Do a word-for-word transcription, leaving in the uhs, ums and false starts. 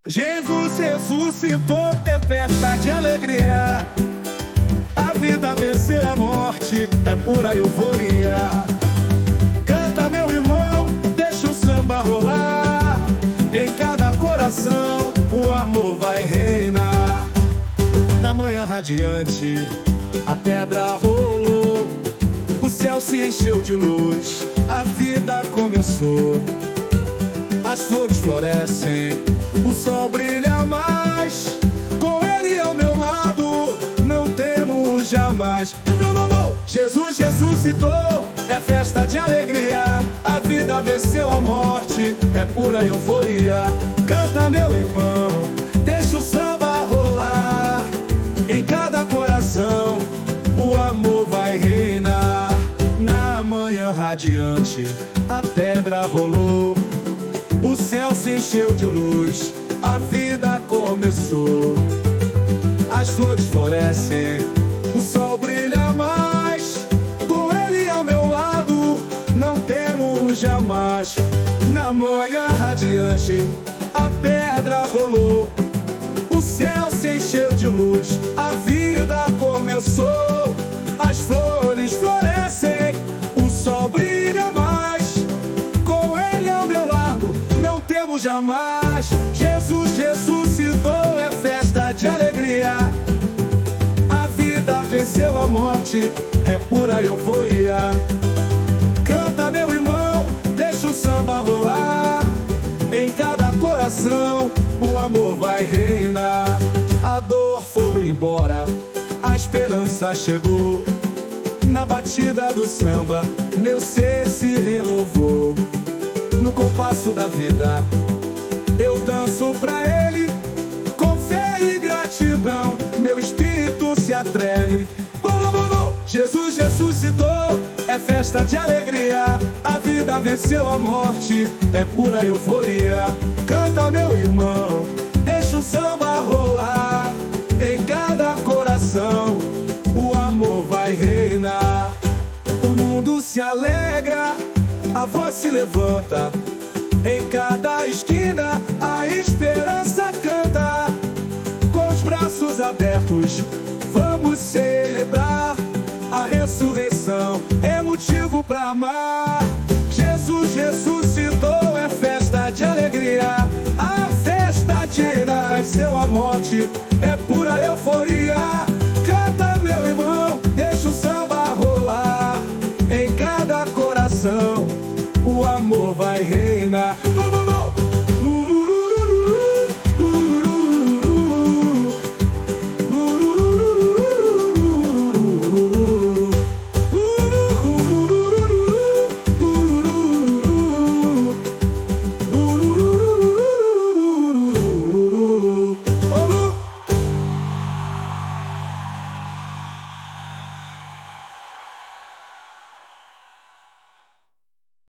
Jesus ressuscitou, é festa de alegria. A vida venceu a morte, é pura euforia. Canta, meu irmão, deixa o samba rolar. Em cada coração o amor vai reinar. Na manhã radiante a pedra rolou, o céu se encheu de luz, a vida começou. As flores florescem, o sol brilha mais. Com ele ao meu lado, não temo jamais. Jesus ressuscitou, é festa de alegria. A vida venceu a morte, é pura euforia. Canta, meu irmão, deixa o samba rolar. Em cada coração o amor vai reinar. Na manhã radiante a pedra rolou, o céu se encheu de luz, a vida começou. As flores florescem, o sol brilha mais. Com ele ao meu lado, não temo jamais. Na manhã radiante, a pedra rolou, o céu se encheu de luz, a vida começou. As flores florescem, o sol brilha mais. Com ele ao meu lado, não temo jamais. Jesus ressuscitou, é festa de alegria. A vida venceu a morte, é pura euforia. Canta, meu irmão, deixa o samba rolar. Em cada coração o amor vai reinar. A dor foi embora, a esperança chegou. Na batida do samba, meu ser se renovou. No compasso da vida, eu danço pra ele. Com fé e gratidão, meu espírito se atreve. Jesus ressuscitou, é festa de alegria. A vida venceu a morte, é pura euforia. Canta, meu irmão, deixa o samba rolar. Em cada coração o amor vai reinar. O mundo se alegra, a voz se levanta. Em cada esquina a esperança canta. Com os braços abertos vamos celebrar. A ressurreição é motivo pra amar. Jesus ressuscitou, é festa de alegria. A festa de nasceu a morte, é